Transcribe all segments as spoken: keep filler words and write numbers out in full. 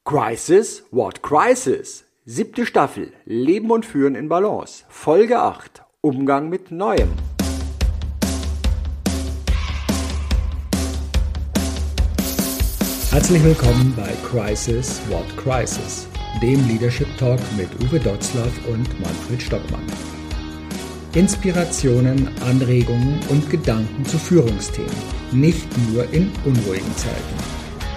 Crisis? What Crisis? Siebte Staffel. Leben und Führen in Balance. Folge acht. Umgang mit Neuem. Herzlich willkommen bei Crisis? What Crisis? Dem Leadership Talk mit Uwe Dotzlaff und Manfred Stockmann. Inspirationen, Anregungen und Gedanken zu Führungsthemen, nicht nur in unruhigen Zeiten.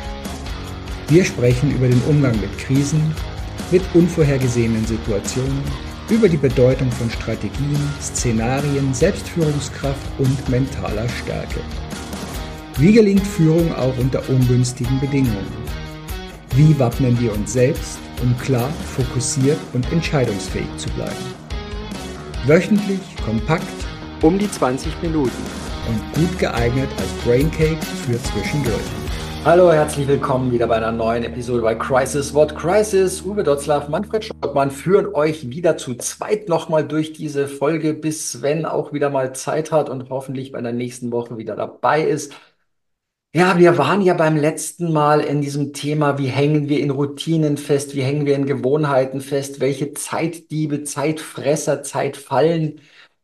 Wir sprechen über den Umgang mit Krisen, mit unvorhergesehenen Situationen, über die Bedeutung von Strategien, Szenarien, Selbstführungskraft und mentaler Stärke. Wie gelingt Führung auch unter ungünstigen Bedingungen? Wie wappnen wir uns selbst, um klar, fokussiert und entscheidungsfähig zu bleiben? Wöchentlich, kompakt, Um die zwanzig Minuten. und gut geeignet als Braincake für zwischendurch. Hallo, herzlich willkommen wieder bei einer neuen Episode bei Crisis? What Crisis? Uwe Dotzlaff, Manfred Stockmann führen euch wieder zu zweit nochmal durch diese Folge, bis Sven auch wieder mal Zeit hat und hoffentlich bei der nächsten Woche wieder dabei ist. Ja, wir waren ja beim letzten Mal in diesem Thema, wie hängen wir in Routinen fest, wie hängen wir in Gewohnheiten fest, welche Zeitdiebe, Zeitfresser, Zeitfallen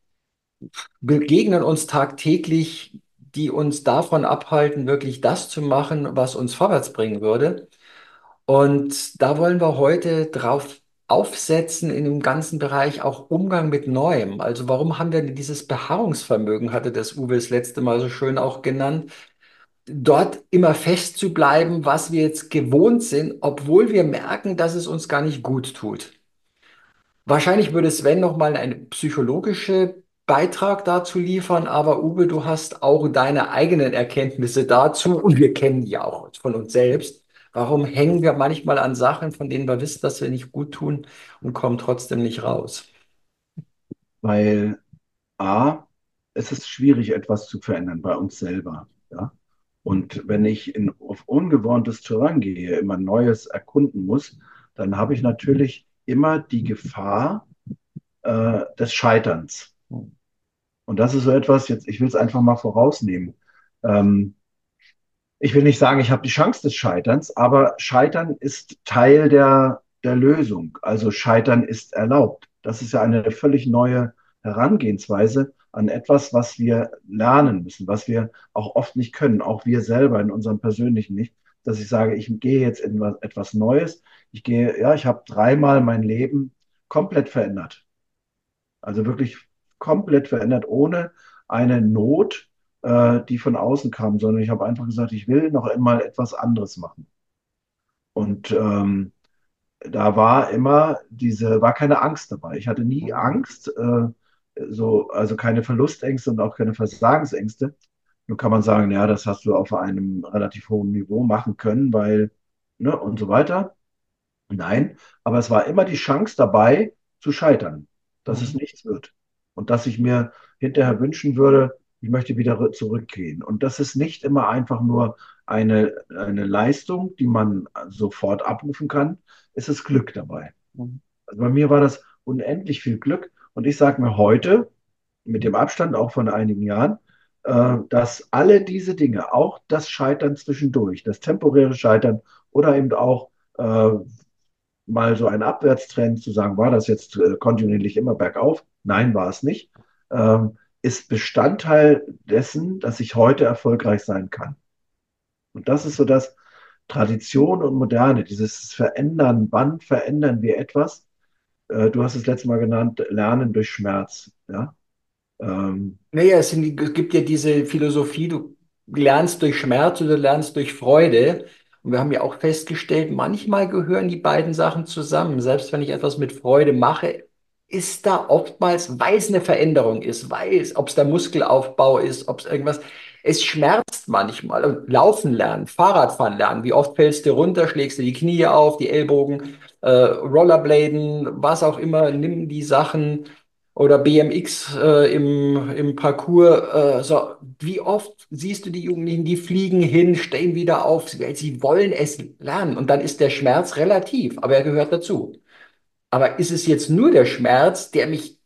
begegnen uns tagtäglich, die uns davon abhalten, wirklich das zu machen, was uns vorwärts bringen würde. Und da wollen wir heute drauf aufsetzen in dem ganzen Bereich auch Umgang mit Neuem. Also warum haben wir denn dieses Beharrungsvermögen, hatte das Uwe das letzte Mal so schön auch genannt, dort immer fest zu bleiben, was wir jetzt gewohnt sind, obwohl wir merken, dass es uns gar nicht gut tut. Wahrscheinlich würde Sven noch mal einen psychologischen Beitrag dazu liefern, aber Uwe, du hast auch deine eigenen Erkenntnisse dazu und wir kennen die auch von uns selbst. Warum hängen wir manchmal an Sachen, von denen wir wissen, dass wir nicht gut tun und kommen trotzdem nicht raus? Weil A, es ist schwierig, etwas zu verändern bei uns selber. Ja? Und wenn ich in, auf ungewohntes Terrain gehe, immer Neues erkunden muss, dann habe ich natürlich immer die Gefahr äh, des Scheiterns. Und das ist so etwas, jetzt, ich will es einfach mal vorausnehmen. Ähm, ich will nicht sagen, ich habe die Chance des Scheiterns, aber Scheitern ist Teil der, der Lösung. Also Scheitern ist erlaubt. Das ist ja eine völlig neue Herangehensweise an etwas, was wir lernen müssen, was wir auch oft nicht können, auch wir selber in unserem persönlichen nicht, dass ich sage, ich gehe jetzt in was, etwas Neues. Ich gehe, ja, ich habe dreimal mein Leben komplett verändert. Also wirklich komplett verändert, ohne eine Not, äh, die von außen kam, sondern ich habe einfach gesagt, ich will noch einmal etwas anderes machen. Und ähm, da war immer diese, war keine Angst dabei. Ich hatte nie Angst, äh, so, also keine Verlustängste und auch keine Versagensängste. Nun kann man sagen, ja, das hast du auf einem relativ hohen Niveau machen können, weil, ne, und so weiter. Nein, aber es war immer die Chance dabei, zu scheitern, dass es Mhm. nichts wird. Und dass ich mir hinterher wünschen würde, ich möchte wieder zurückgehen. Und das ist nicht immer einfach nur eine, eine Leistung, die man sofort abrufen kann. Es ist Glück dabei. Mhm. Also bei mir war das unendlich viel Glück. Und ich sage mir heute, mit dem Abstand auch von einigen Jahren, äh, dass alle diese Dinge, auch das Scheitern zwischendurch, das temporäre Scheitern oder eben auch äh, mal so ein Abwärtstrend zu sagen, war das jetzt äh, kontinuierlich immer bergauf? Nein, war es nicht. Ähm, ist Bestandteil dessen, dass ich heute erfolgreich sein kann. Und das ist so das Tradition und Moderne, dieses Verändern. Wann verändern wir etwas? Äh, du hast es letztes Mal genannt, Lernen durch Schmerz. Ja? Ähm, Naja, es sind, die- es gibt ja diese Philosophie, du lernst durch Schmerz oder du lernst durch Freude. Und wir haben ja auch festgestellt, manchmal gehören die beiden Sachen zusammen. Selbst wenn ich etwas mit Freude mache, ist da oftmals, weil es eine Veränderung ist, weil es, ob es der Muskelaufbau ist, ob es irgendwas, es schmerzt manchmal. Und Laufen lernen, Fahrradfahren lernen, wie oft fällst du runter, schlägst du die Knie auf, die Ellbogen, äh, Rollerbladen, was auch immer, nimm die Sachen oder B M X äh, im, im Parcours. Äh, so, wie oft siehst du die Jugendlichen, die fliegen hin, stehen wieder auf, weil sie wollen es lernen. Und dann ist der Schmerz relativ, aber er gehört dazu. Aber ist es jetzt nur der Schmerz, der mich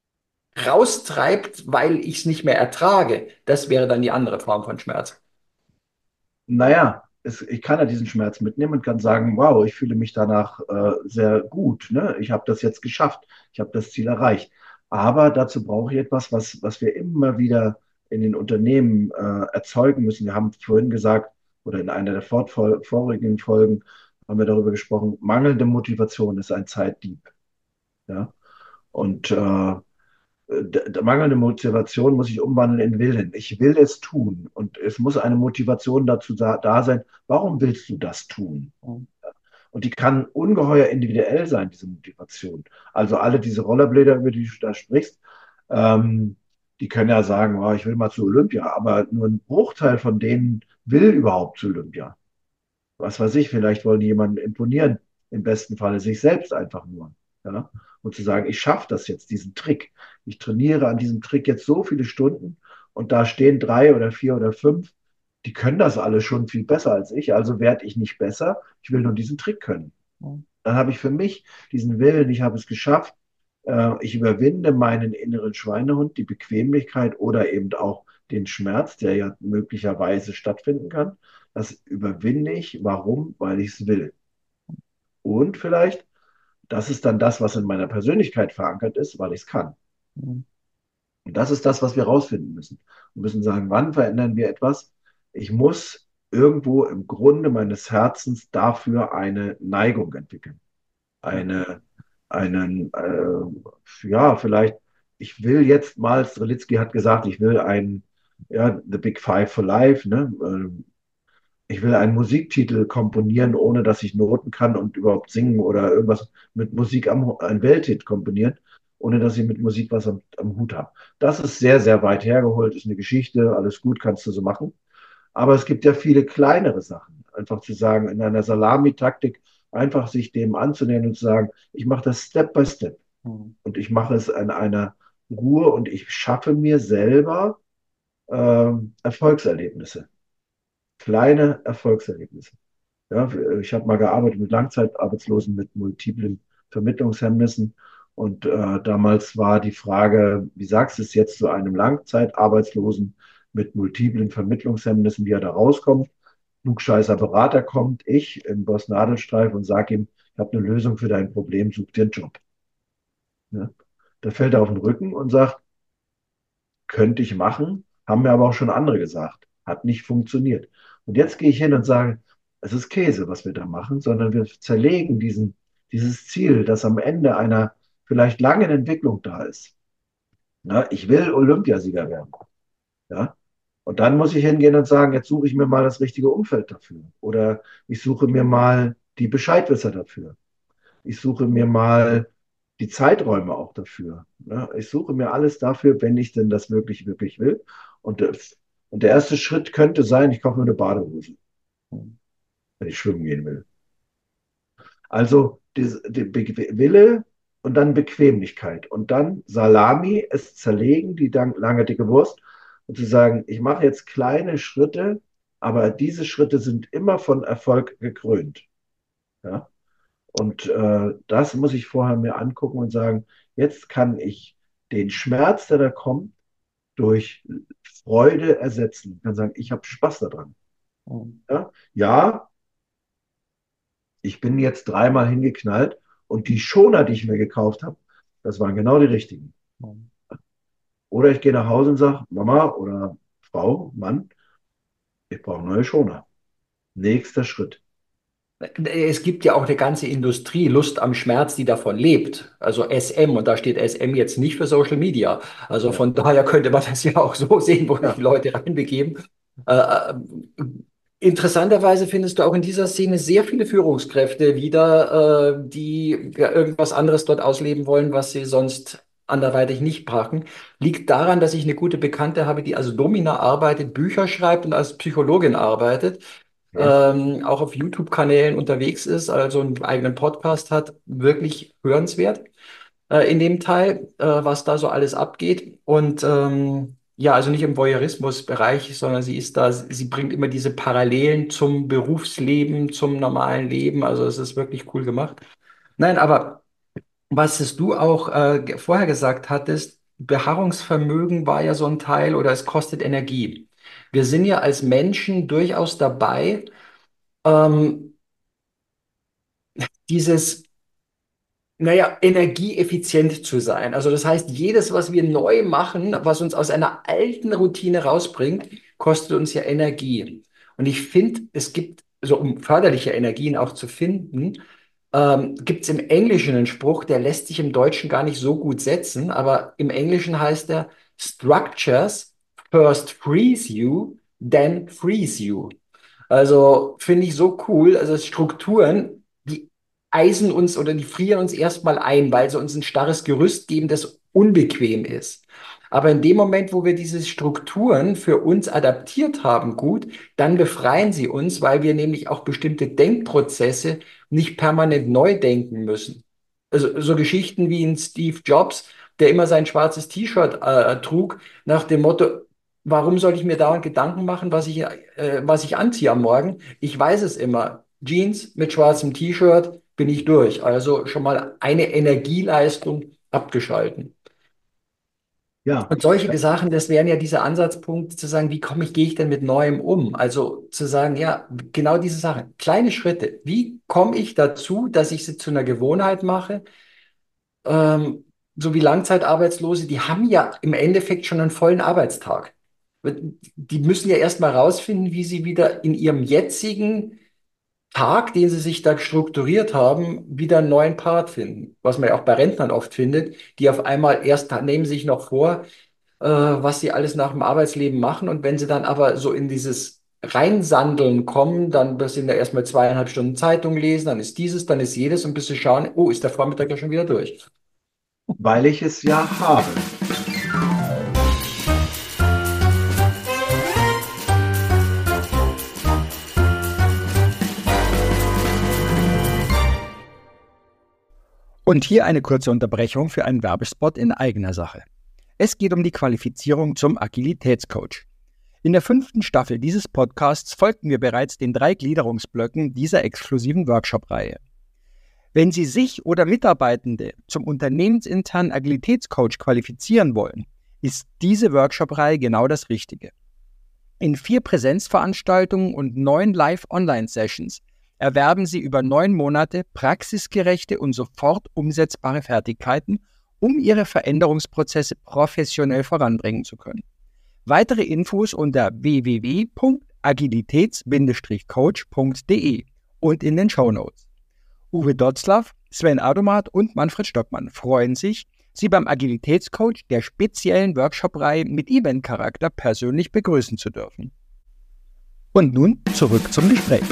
raustreibt, weil ich es nicht mehr ertrage? Das wäre dann die andere Form von Schmerz. naja, es, ich kann ja diesen Schmerz mitnehmen und kann sagen, wow, ich fühle mich danach äh, sehr gut. Ne? Ich habe das jetzt geschafft. Ich habe das Ziel erreicht. Aber dazu brauche ich etwas, was, was wir immer wieder in den Unternehmen äh, erzeugen müssen. Wir haben vorhin gesagt, oder in einer der fortfol- vorigen Folgen haben wir darüber gesprochen, mangelnde Motivation ist ein Zeitdieb. Ja? Und äh, d- d- mangelnde Motivation muss ich umwandeln in Willen. Ich will es tun und es muss eine Motivation dazu da, da sein. Warum willst du das tun? Und die kann ungeheuer individuell sein, diese Motivation. Also alle diese Rollerbläder, über die du da sprichst, ähm, die können ja sagen, oh, ich will mal zu Olympia, aber nur ein Bruchteil von denen will überhaupt zu Olympia. Was weiß ich, vielleicht wollen die jemanden imponieren, im besten Falle sich selbst einfach nur. Ja? Und zu sagen, ich schaffe das jetzt, diesen Trick. Ich trainiere an diesem Trick jetzt so viele Stunden und da stehen drei oder vier oder fünf, die können das alle schon viel besser als ich, also werde ich nicht besser, ich will nur diesen Trick können. Dann habe ich für mich diesen Willen, ich habe es geschafft, äh, ich überwinde meinen inneren Schweinehund, die Bequemlichkeit oder eben auch den Schmerz, der ja möglicherweise stattfinden kann. Das überwinde ich. Warum? Weil ich es will. Und vielleicht, das ist dann das, was in meiner Persönlichkeit verankert ist, weil ich es kann. Und das ist das, was wir rausfinden müssen. Wir müssen sagen, wann verändern wir etwas? Ich muss irgendwo im Grunde meines Herzens dafür eine Neigung entwickeln. Eine, einen, äh, ja, vielleicht, ich will jetzt mal, Strelitzky hat gesagt, ich will ein, ja, The Big Five for Life, ne? Äh, Ich will einen Musiktitel komponieren, ohne dass ich Noten kann und überhaupt singen oder irgendwas mit Musik am, ein Welthit komponieren, ohne dass ich mit Musik was am, am Hut habe. Das ist sehr, sehr weit hergeholt, ist eine Geschichte, alles gut, kannst du so machen. Aber es gibt ja viele kleinere Sachen. Einfach zu sagen, in einer Salamitaktik einfach sich dem anzunähern und zu sagen, ich mache das Step by Step. Mhm. Und ich mache es in einer Ruhe und ich schaffe mir selber ähm, Erfolgserlebnisse. Kleine Erfolgserlebnisse. Ja, ich habe mal gearbeitet mit Langzeitarbeitslosen mit multiplen Vermittlungshemmnissen. Und äh, damals war die Frage, wie sagst du es jetzt zu einem Langzeitarbeitslosen mit multiplen Vermittlungshemmnissen, wie er da rauskommt? Klugscheißer Berater kommt, ich im Boss-Nadelstreif und sage ihm, ich habe eine Lösung für dein Problem, such dir einen Job. Ja? Da fällt er auf den Rücken und sagt, könnte ich machen, haben mir aber auch schon andere gesagt. Hat nicht funktioniert. Und jetzt gehe ich hin und sage, es ist Käse, was wir da machen, sondern wir zerlegen diesen, dieses Ziel, das am Ende einer vielleicht langen Entwicklung da ist. Ja, ich will Olympiasieger werden. Ja? Und dann muss ich hingehen und sagen, jetzt suche ich mir mal das richtige Umfeld dafür. Oder ich suche mir mal die Bescheidwisser dafür. Ich suche mir mal die Zeiträume auch dafür. Ne? Ich suche mir alles dafür, wenn ich denn das wirklich, wirklich will. Und, äh, und der erste Schritt könnte sein, ich kaufe mir eine Badehose, wenn ich schwimmen gehen will. Also die, die Be- Wille und dann Bequemlichkeit und dann Salami, es zerlegen, die dann, lange dicke Wurst und zu sagen, ich mache jetzt kleine Schritte, aber diese Schritte sind immer von Erfolg gekrönt. Ja? Und äh, das muss ich vorher mir angucken und sagen, jetzt kann ich den Schmerz, der da kommt, durch Freude ersetzen. Ich kann sagen, ich habe Spaß daran. Mhm. Ja? Ja, ich bin jetzt dreimal hingeknallt und die Schoner, die ich mir gekauft habe, das waren genau die richtigen. Oder ich gehe nach Hause und sage, Mama oder Frau, Mann, ich brauche neue Schoner. Nächster Schritt. Es gibt ja auch eine ganze Industrie, Lust am Schmerz, die davon lebt. Also S M, und da steht S M jetzt nicht für Social Media. Also Ja, von daher könnte man das ja auch so sehen, wo sich die ja, Leute reinbegeben. Äh, äh, interessanterweise findest du auch in dieser Szene sehr viele Führungskräfte wieder, äh, die ja irgendwas anderes dort ausleben wollen, was sie sonst anderweitig nicht packen. Liegt daran, dass ich eine gute Bekannte habe, die als Domina arbeitet, Bücher schreibt und als Psychologin arbeitet, ja. ähm, auch auf YouTube-Kanälen unterwegs ist, also einen eigenen Podcast hat, wirklich hörenswert äh, in dem Teil, äh, was da so alles abgeht. Und ähm, ja, also nicht im Voyeurismus-Bereich, sondern sie ist da, sie bringt immer diese Parallelen zum Berufsleben, zum normalen Leben. Also es ist wirklich cool gemacht. Nein, aber was es du auch äh, ge- vorher gesagt hattest, Beharrungsvermögen war ja so ein Teil oder es kostet Energie. Wir sind ja als Menschen durchaus dabei, Ähm, dieses Naja, energieeffizient zu sein. Also das heißt, jedes, was wir neu machen, was uns aus einer alten Routine rausbringt, kostet uns ja Energie. Und ich finde, es gibt, so um förderliche Energien auch zu finden, ähm, gibt es im Englischen einen Spruch, der lässt sich im Deutschen gar nicht so gut setzen, aber im Englischen heißt er, Structures first freeze you, then freeze you. Also finde ich so cool. Also Strukturen, die eisen uns oder die frieren uns erstmal ein, weil sie uns ein starres Gerüst geben, das unbequem ist. Aber in dem Moment, wo wir diese Strukturen für uns adaptiert haben, gut, dann befreien sie uns, weil wir nämlich auch bestimmte Denkprozesse nicht permanent neu denken müssen. Also so Geschichten wie in Steve Jobs, der immer sein schwarzes T-Shirt äh, trug, nach dem Motto, warum soll ich mir dauernd Gedanken machen, was ich, äh, was ich anziehe am Morgen? Ich weiß es immer. Jeans mit schwarzem T-Shirt bin ich durch. Also schon mal eine Energieleistung abgeschalten. Ja, Und solche Sachen, das wären ja diese Ansatzpunkte zu sagen, wie komme ich, gehe ich denn mit Neuem um? Also zu sagen, ja, genau diese Sachen, kleine Schritte. Wie komme ich dazu, dass ich sie zu einer Gewohnheit mache? Ähm, so wie Langzeitarbeitslose, die haben ja im Endeffekt schon einen vollen Arbeitstag. Die müssen ja erstmal rausfinden, wie sie wieder in ihrem jetzigen Tag, den sie sich da strukturiert haben, wieder einen neuen Part finden. Was man ja auch bei Rentnern oft findet, die auf einmal erst nehmen sich noch vor, äh, was sie alles nach dem Arbeitsleben machen. Und wenn sie dann aber so in dieses Reinsandeln kommen, dann müssen sie ja erstmal zweieinhalb Stunden Zeitung lesen, dann ist dieses, dann ist jedes und bis sie schauen, oh, ist der Vormittag ja schon wieder durch. weil ich es ja habe. Und hier eine kurze Unterbrechung für einen Werbespot in eigener Sache. Es geht um die Qualifizierung zum Agilitätscoach. In der fünften Staffel dieses Podcasts folgten wir bereits den drei Gliederungsblöcken dieser exklusiven Workshop-Reihe. Wenn Sie sich oder Mitarbeitende zum unternehmensinternen Agilitätscoach qualifizieren wollen, ist diese Workshop-Reihe genau das Richtige. In vier Präsenzveranstaltungen und neun Live-Online-Sessions erwerben Sie über neun Monate praxisgerechte und sofort umsetzbare Fertigkeiten, um Ihre Veränderungsprozesse professionell voranbringen zu können. Weitere Infos unter w w w punkt agilitäts coach punkt d e und in den Shownotes. Uwe Dotzlaff, Sven Adomat und Manfred Stockmann freuen sich, Sie beim Agilitätscoach der speziellen Workshop-Reihe mit Event-Charakter persönlich begrüßen zu dürfen. Und nun zurück zum Gespräch.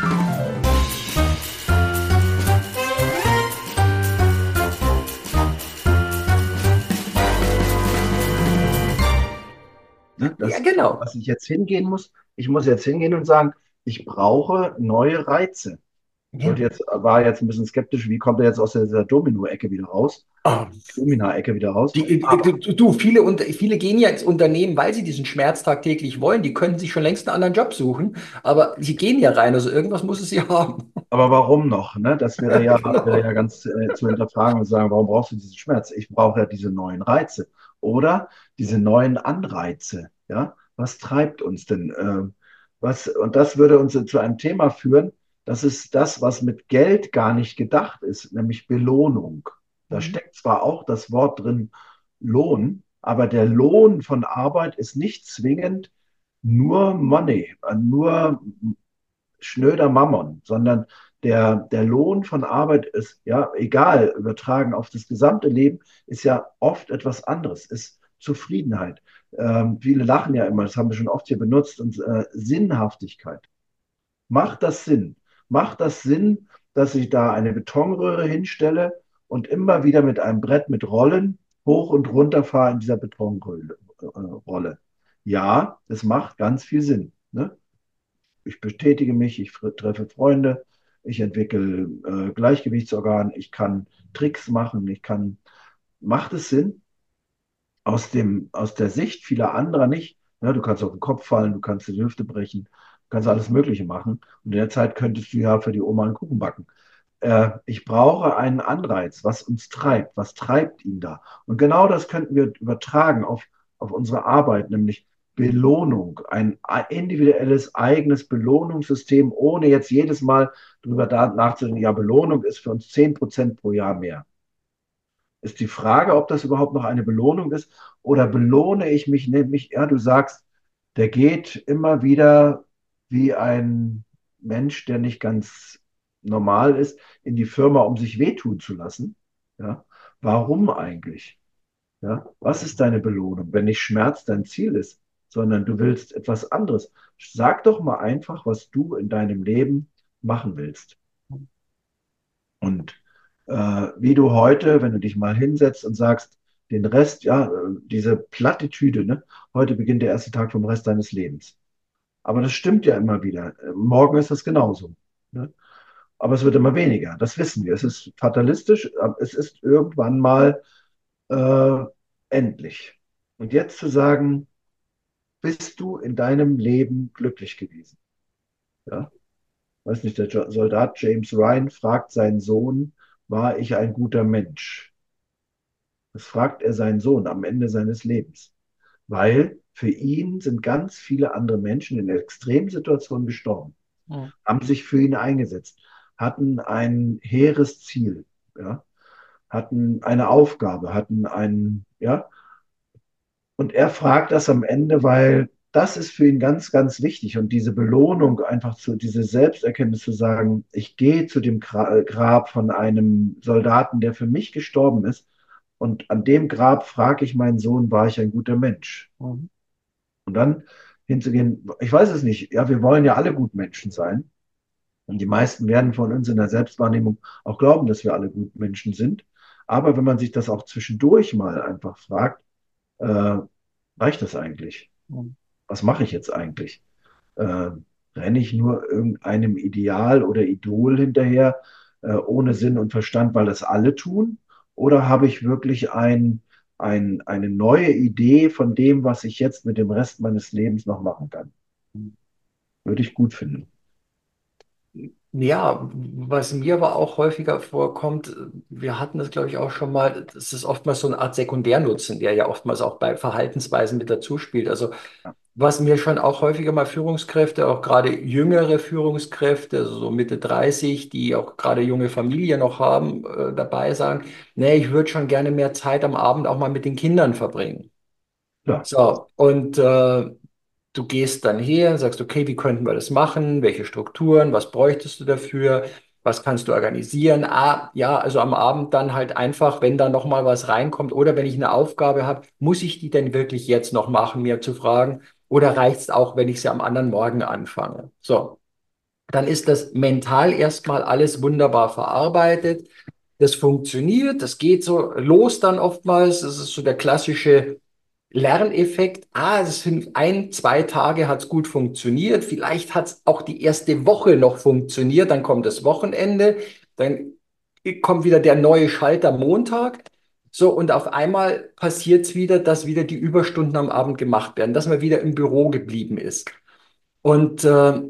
Ne? Ja, Das, genau. was ich jetzt hingehen muss, ich muss jetzt hingehen und sagen, ich brauche neue Reize. Ich Ja. wollte jetzt, war jetzt ein bisschen skeptisch, wie kommt er jetzt aus dieser Domino-Ecke wieder raus, Ah, Domina-Ecke wieder raus. Die, äh, Aber, du, du, viele, unter, viele gehen ja ins Unternehmen, weil sie diesen Schmerz tagtäglich wollen. Die könnten sich schon längst einen anderen Job suchen, aber sie gehen ja rein, also irgendwas muss es ja haben. aber warum noch? Ne? Das wäre ja, wäre Genau. ja ganz äh, zu hinterfragen und sagen, warum brauchst du diesen Schmerz? Ich brauche ja diese neuen Reize oder diese neuen Anreize. Ja? Was treibt uns denn? Ähm, was, und das würde uns zu einem Thema führen, das ist das, was mit Geld gar nicht gedacht ist, nämlich Belohnung. Da Mhm. steckt zwar auch das Wort drin Lohn, aber der Lohn von Arbeit ist nicht zwingend nur Money, äh, nur schnöder Mammon, sondern der, der Lohn von Arbeit ist, ja, egal, übertragen auf das gesamte Leben, ist ja oft etwas anderes, ist Zufriedenheit. Ähm, viele lachen ja immer, das haben wir schon oft hier benutzt, und äh, Sinnhaftigkeit. Macht das Sinn? Macht das Sinn, dass ich da eine Betonröhre hinstelle und immer wieder mit einem Brett mit Rollen hoch und runter fahre in dieser Betonrolle? Äh, Rolle? Ja, es macht ganz viel Sinn. Ne? Ich betätige mich, ich treffe Freunde, ich entwickle äh, Gleichgewichtsorgane, ich kann Tricks machen, ich kann, macht es Sinn? Aus dem, aus der Sicht vieler anderer nicht. Ja, du kannst auf den Kopf fallen, du kannst die Hüfte brechen, du kannst alles Mögliche machen. Und in der Zeit könntest du ja für die Oma einen Kuchen backen. Äh, ich brauche einen Anreiz, was uns treibt, was treibt ihn da. Und genau das könnten wir übertragen auf, auf unsere Arbeit, nämlich Belohnung, ein individuelles eigenes Belohnungssystem, ohne jetzt jedes Mal darüber nachzudenken, ja, Belohnung ist für uns zehn Prozent pro Jahr mehr. Ist die Frage, ob das überhaupt noch eine Belohnung ist oder belohne ich mich nämlich, ja, du sagst, der geht immer wieder wie ein Mensch, der nicht ganz normal ist, in die Firma, um sich wehtun zu lassen. Ja, warum eigentlich? Ja, was ist deine Belohnung, wenn nicht Schmerz dein Ziel ist, sondern du willst etwas anderes? Sag doch mal einfach, was du in deinem Leben machen willst. Und äh, wie du heute, wenn du dich mal hinsetzt und sagst, den Rest, ja, äh, diese Plattitüde, ne? Heute beginnt der erste Tag vom Rest deines Lebens. Aber das stimmt ja immer wieder. Äh, Morgen ist das genauso. Ne? Aber es wird immer weniger. Das wissen wir. Es ist fatalistisch. aber Es ist irgendwann mal äh, endlich. Und jetzt zu sagen, bist du in deinem Leben glücklich gewesen? Ja? Weiß nicht, der Jo- Soldat James Ryan fragt seinen Sohn, war ich ein guter Mensch? Das fragt er seinen Sohn am Ende seines Lebens, weil für ihn sind ganz viele andere Menschen in Extremsituationen gestorben, Mhm. haben sich für ihn eingesetzt, hatten ein hehres Ziel, ja, hatten eine Aufgabe, hatten ein, ja, und er fragt das am Ende, weil das ist für ihn ganz, ganz wichtig. Und diese Belohnung, einfach zu, diese Selbsterkenntnis zu sagen, ich gehe zu dem Gra- Grab von einem Soldaten, der für mich gestorben ist. Und an dem Grab frage ich meinen Sohn, war ich ein guter Mensch? Mhm. Und dann hinzugehen, ich weiß es nicht, ja, wir wollen ja alle gut Menschen sein. Und die meisten werden von uns in der Selbstwahrnehmung auch glauben, dass wir alle gut Menschen sind. Aber wenn man sich das auch zwischendurch mal einfach fragt, äh, reicht das eigentlich? Mhm. Was mache ich jetzt eigentlich? Äh, renne ich nur irgendeinem Ideal oder Idol hinterher, äh, ohne Sinn und Verstand, weil das alle tun? Oder habe ich wirklich ein, ein, eine neue Idee von dem, was ich jetzt mit dem Rest meines Lebens noch machen kann? Würde ich gut finden. Ja, was mir aber auch häufiger vorkommt, wir hatten das, glaube ich, auch schon mal, das ist oftmals so eine Art Sekundärnutzen, der ja oftmals auch bei Verhaltensweisen mit dazu spielt. Also Ja, was mir schon auch häufiger mal Führungskräfte, auch gerade jüngere Führungskräfte, also so Mitte dreißig, die auch gerade junge Familie noch haben, äh, dabei sagen, nee, ich würde schon gerne mehr Zeit am Abend auch mal mit den Kindern verbringen. klar, So, und äh, du gehst dann her und sagst, okay, wie könnten wir das machen? Welche Strukturen? Was bräuchtest du dafür? Was kannst du organisieren? Ah, ja, also am Abend dann halt einfach, wenn da noch mal was reinkommt oder wenn ich eine Aufgabe habe, muss ich die denn wirklich jetzt noch machen, mir zu fragen? Oder reicht es auch, wenn ich sie am anderen Morgen anfange? So, dann ist das mental erstmal alles wunderbar verarbeitet. Das funktioniert, das geht so los dann oftmals. Das ist so der klassische Lerneffekt. Ah, es sind ein, zwei Tage hat es gut funktioniert. Vielleicht hat es auch die erste Woche noch funktioniert. Dann kommt das Wochenende. Dann kommt wieder der neue Schalter Montag. So, und auf einmal passiert es wieder, dass wieder die Überstunden am Abend gemacht werden, dass man wieder im Büro geblieben ist. Und äh,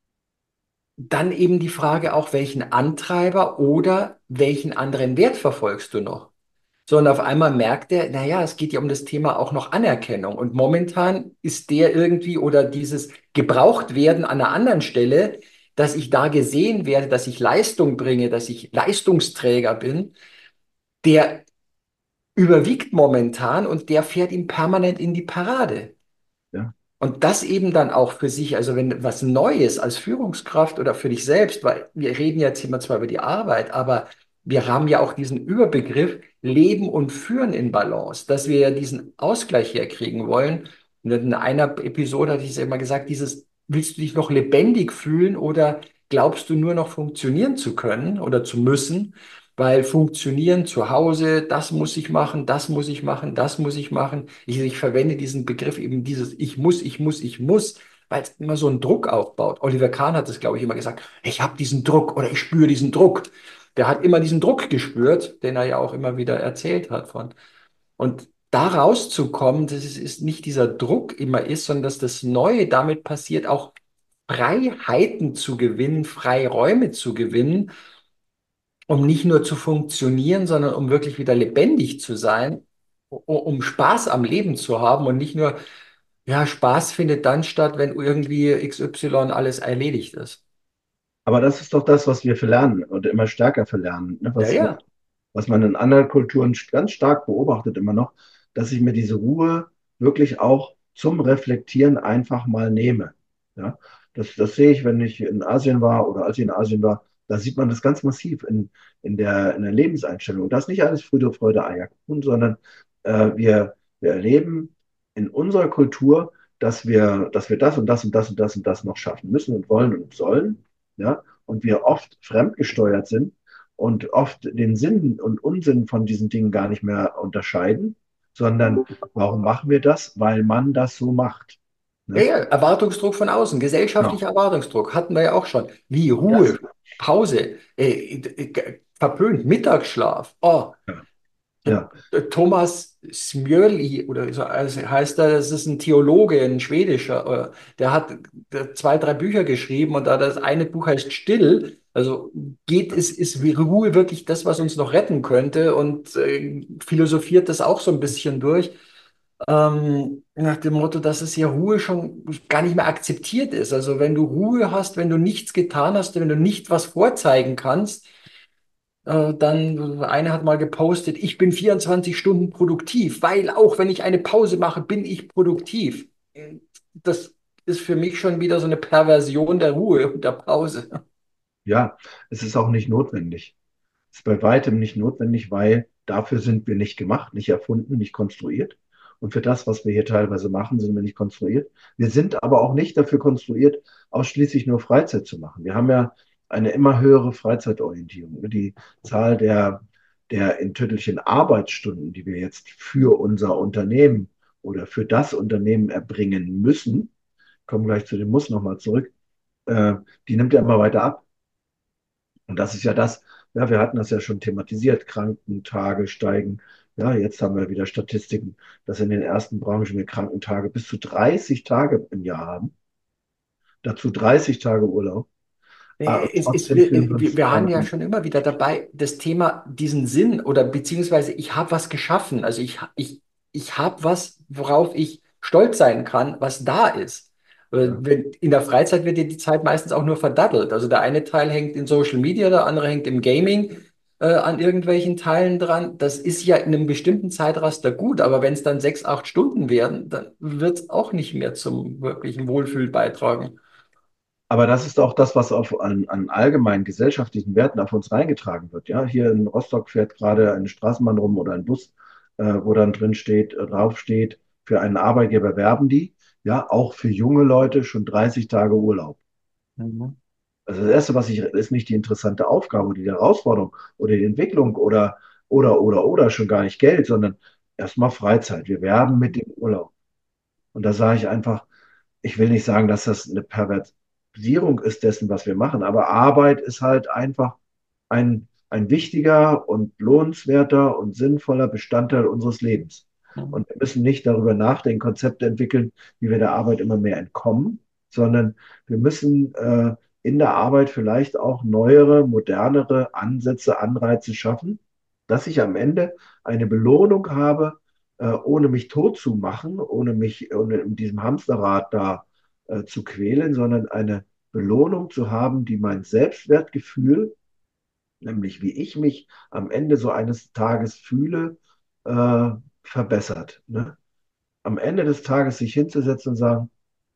dann eben die Frage auch, welchen Antreiber oder welchen anderen Wert verfolgst du noch? So, und auf einmal merkt er, naja, es geht ja um das Thema auch noch Anerkennung. Und momentan ist der irgendwie oder dieses Gebrauchtwerden an einer anderen Stelle, dass ich da gesehen werde, dass ich Leistung bringe, dass ich Leistungsträger bin, der überwiegt momentan und der fährt ihm permanent in die Parade. ja, Und das eben dann auch für sich, also wenn was Neues als Führungskraft oder für dich selbst, weil wir reden jetzt immer zwar über die Arbeit, aber wir haben ja auch diesen Überbegriff Leben und Führen in Balance, dass wir ja diesen Ausgleich herkriegen wollen. Und in einer Episode hatte ich es immer gesagt, dieses, willst du dich noch lebendig fühlen oder glaubst du nur noch funktionieren zu können oder zu müssen? Weil funktionieren zu Hause, das muss ich machen, das muss ich machen, das muss ich machen. Ich, ich verwende diesen Begriff eben dieses Ich muss, ich muss, ich muss, weil es immer so einen Druck aufbaut. Oliver Kahn hat es, glaube ich, immer gesagt, ich habe diesen Druck oder ich spüre diesen Druck. Der hat immer diesen Druck gespürt, den er ja auch immer wieder erzählt hat von. Und da rauszukommen, dass es ist nicht dieser Druck immer ist, sondern dass das Neue damit passiert, auch Freiheiten zu gewinnen, Freiräume zu gewinnen, um nicht nur zu funktionieren, sondern um wirklich wieder lebendig zu sein, u- um Spaß am Leben zu haben und nicht nur Ja, Spaß findet dann statt, wenn irgendwie X Y alles erledigt ist. Aber das ist doch das, was wir verlernen und immer stärker verlernen, ne? Ja, Was, was, ja. was man in anderen Kulturen ganz stark beobachtet immer noch, dass ich mir diese Ruhe wirklich auch zum Reflektieren einfach mal nehme. Ja? Das, das sehe ich, wenn ich in Asien war oder als ich in Asien war, da sieht man das ganz massiv in, in der, in der Lebenseinstellung. Das ist nicht alles Friede, Freude, Eierkuchen, sondern äh, wir, wir erleben in unserer Kultur, dass wir, dass wir das und das und das und das und das noch schaffen müssen und wollen und sollen. Ja, und wir oft fremdgesteuert sind und oft den Sinn und Unsinn von diesen Dingen gar nicht mehr unterscheiden, sondern warum machen wir das? Weil man das so macht. Ja, Ne? ja, Erwartungsdruck von außen, Genau. gesellschaftlicher Erwartungsdruck hatten wir ja auch schon. Wie Ruhe, Das, Pause, äh, äh, verpönt, Mittagsschlaf. Oh, ja, äh, ja, Thomas Smjörli oder so also heißt er, das ist ein Theologe, ein schwedischer, äh, der hat äh, zwei, drei Bücher geschrieben und da das eine Buch heißt Still. Also geht es, ist Ruhe wirklich das, was uns noch retten könnte und äh, philosophiert das auch so ein bisschen durch. Ähm, nach dem Motto, dass es ja Ruhe schon gar nicht mehr akzeptiert ist. Also wenn du Ruhe hast, wenn du nichts getan hast, wenn du nicht was vorzeigen kannst, äh, dann, einer hat mal gepostet, ich bin vierundzwanzig Stunden produktiv, weil auch wenn ich eine Pause mache, bin ich produktiv. Das ist für mich schon wieder so eine Perversion der Ruhe und der Pause. ja, es ist auch nicht notwendig. Es ist bei weitem nicht notwendig, weil dafür sind wir nicht gemacht, nicht erfunden, nicht konstruiert. Und für das, was wir hier teilweise machen, sind wir nicht konstruiert. Wir sind aber auch nicht dafür konstruiert, ausschließlich nur Freizeit zu machen. Wir haben ja eine immer höhere Freizeitorientierung. Die Zahl der, der in Tüttelchen Arbeitsstunden, die wir jetzt für unser Unternehmen oder für das Unternehmen erbringen müssen, kommen gleich zu dem Muss nochmal zurück, äh, die nimmt ja immer weiter ab. Und das ist ja das, ja, wir hatten das ja schon thematisiert, Krankentage steigen. Ja, jetzt haben wir wieder Statistiken, dass in den ersten Branchen wir Krankentage bis zu dreißig Tage im Jahr haben. Dazu dreißig Tage Urlaub. Ah, und Es ist, trotzdem wir, fühlen wir uns wir waren ja daran. schon immer wieder dabei, das Thema, diesen Sinn oder beziehungsweise ich habe was geschaffen. Also ich, ich, ich habe was, worauf ich stolz sein kann, was da ist. Äh, Ja. wenn- In der Freizeit wird dir die Zeit meistens auch nur verdattelt. Also der eine Teil hängt in Social Media, der andere hängt im Gaming äh, an irgendwelchen Teilen dran. Das ist ja in einem bestimmten Zeitraster gut, aber wenn es dann sechs, acht Stunden werden, dann wird es auch nicht mehr zum wirklichen Wohlfühl beitragen. Aber das ist auch das, was auf, an, an allgemeinen gesellschaftlichen Werten auf uns reingetragen wird. Ja, hier in Rostock fährt gerade eine Straßenbahn rum oder ein Bus, äh, wo dann drin steht, äh, drauf steht, für einen Arbeitgeber werben die, ja, auch für junge Leute schon dreißig Tage Urlaub. Mhm. Also das Erste, was ich, ist nicht die interessante Aufgabe oder die Herausforderung oder die Entwicklung oder, oder, oder, oder schon gar nicht Geld, sondern erstmal Freizeit. Wir werben mit dem Urlaub. Und da sage ich einfach, ich will nicht sagen, dass das eine Pervertierung ist dessen, was wir machen, aber Arbeit ist halt einfach ein, ein wichtiger und lohnenswerter und sinnvoller Bestandteil unseres Lebens. Mhm. Und wir müssen nicht darüber nachdenken, Konzepte entwickeln, wie wir der Arbeit immer mehr entkommen, sondern wir müssen äh, in der Arbeit vielleicht auch neuere, modernere Ansätze, Anreize schaffen, dass ich am Ende eine Belohnung habe, äh, ohne mich tot zu machen, ohne mich ohne in diesem Hamsterrad da äh, zu quälen, sondern eine Belohnung zu haben, die mein Selbstwertgefühl, nämlich wie ich mich am Ende so eines Tages fühle, äh, verbessert. Ne? Am Ende des Tages sich hinzusetzen und sagen,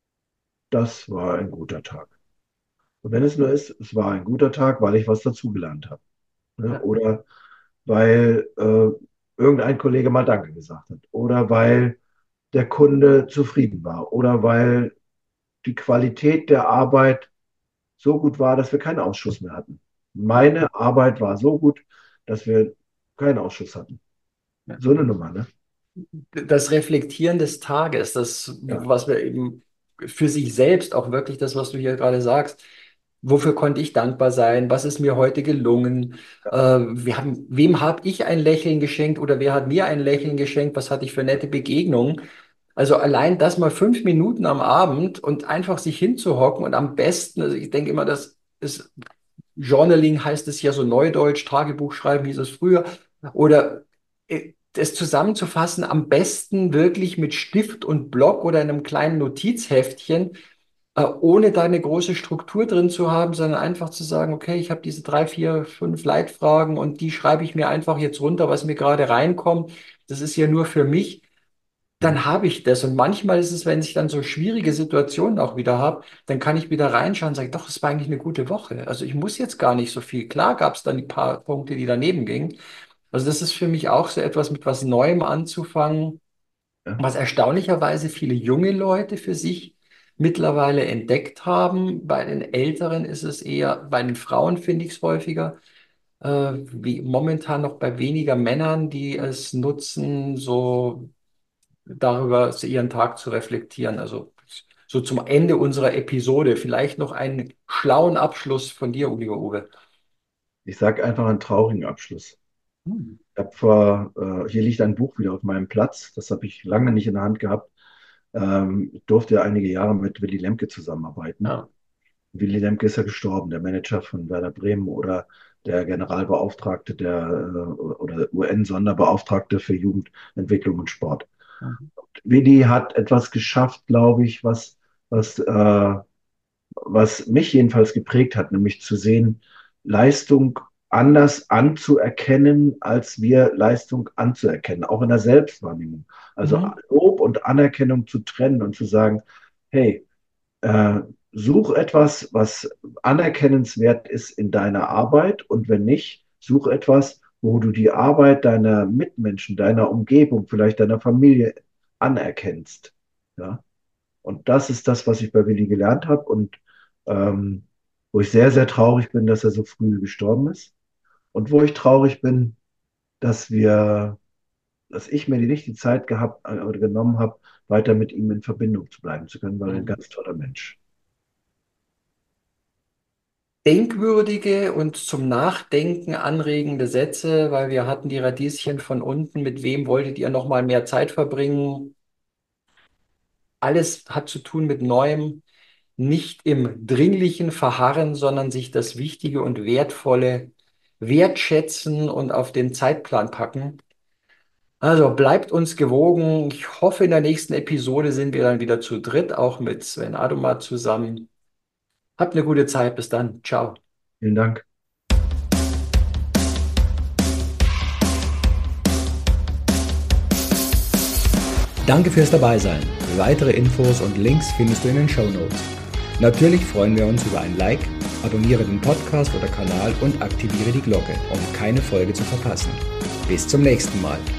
das war ein guter Tag. Und wenn es nur ist, es war ein guter Tag, weil ich was dazugelernt habe. Ne? Ja. Oder weil äh, irgendein Kollege mal Danke gesagt hat. Oder weil der Kunde zufrieden war. Oder weil die Qualität der Arbeit so gut war, dass wir keinen Ausschuss mehr hatten. Meine Arbeit war so gut, dass wir keinen Ausschuss hatten. Ja. So eine Nummer, ne? Das Reflektieren des Tages, das, Ja, was wir eben für sich selbst, auch wirklich das, was du hier gerade sagst, wofür konnte ich dankbar sein, was ist mir heute gelungen, äh, wir haben, wem habe ich ein Lächeln geschenkt oder wer hat mir ein Lächeln geschenkt, was hatte ich für nette Begegnungen. Also allein das mal fünf Minuten am Abend und einfach sich hinzuhocken und am besten, also ich denke immer, das ist Journaling heißt es ja so neudeutsch, Tagebuch schreiben hieß es früher, oder äh, es zusammenzufassen, am besten wirklich mit Stift und Block oder in einem kleinen Notizheftchen, äh, ohne da eine große Struktur drin zu haben, sondern einfach zu sagen, okay, ich habe diese drei, vier, fünf Leitfragen und die schreibe ich mir einfach jetzt runter, was mir gerade reinkommt. Das ist ja nur für mich. Dann habe ich das. Und manchmal ist es, wenn ich dann so schwierige Situationen auch wieder habe, dann kann ich wieder reinschauen und sagen, doch, es war eigentlich eine gute Woche. Also ich muss jetzt gar nicht so viel. Klar gab es dann ein paar Punkte, die daneben gingen. Also das ist für mich auch so etwas, mit was Neuem anzufangen, Ja. was erstaunlicherweise viele junge Leute für sich mittlerweile entdeckt haben. Bei den Älteren ist es eher, bei den Frauen finde ich es häufiger, äh, wie momentan noch bei weniger Männern, die es nutzen, so darüber ihren Tag zu reflektieren. Also so zum Ende unserer Episode vielleicht noch einen schlauen Abschluss von dir, lieber Uwe. Ich sage einfach einen traurigen Abschluss. Hm. Ich hab vor, äh, hier liegt ein Buch wieder auf meinem Platz. Das habe ich lange nicht in der Hand gehabt. Ähm, ich durfte ja einige Jahre mit Willy Lemke zusammenarbeiten. Ja. Willy Lemke ist ja gestorben, der Manager von Werder Bremen oder der Generalbeauftragte der äh, oder U N-Sonderbeauftragte für Jugendentwicklung und Sport. Mhm. Willy hat etwas geschafft, glaube ich, was, was äh, was mich jedenfalls geprägt hat, nämlich zu sehen, Leistung anders anzuerkennen, als wir Leistung anzuerkennen, auch in der Selbstwahrnehmung. Also Mhm. Lob und Anerkennung zu trennen und zu sagen, hey, äh, such etwas, was anerkennenswert ist in deiner Arbeit und wenn nicht, such etwas, wo du die Arbeit deiner Mitmenschen, deiner Umgebung, vielleicht deiner Familie anerkennst. Ja? Und das ist das, was ich bei Willi gelernt habe und ähm, wo ich sehr, sehr traurig bin, dass er so früh gestorben ist. Und wo ich traurig bin, dass wir, dass ich mir nicht die Zeit gehabt äh, oder genommen habe, weiter mit ihm in Verbindung zu bleiben zu können, weil er ein Mhm. ganz toller Mensch. Denkwürdige und zum Nachdenken anregende Sätze, weil wir hatten die Radieschen von unten. Mit wem wolltet ihr noch mal mehr Zeit verbringen? Alles hat zu tun mit Neuem, nicht im Dringlichen verharren, sondern sich das Wichtige und Wertvolle wertschätzen und auf den Zeitplan packen. Also bleibt uns gewogen. Ich hoffe, in der nächsten Episode sind wir dann wieder zu dritt, auch mit Sven Adomar zusammen. Habt eine gute Zeit. Bis dann. Ciao. Vielen Dank. Danke fürs Dabeisein. Weitere Infos und Links findest du in den Shownotes. Natürlich freuen wir uns über ein Like, abonniere den Podcast oder Kanal und aktiviere die Glocke, um keine Folge zu verpassen. Bis zum nächsten Mal.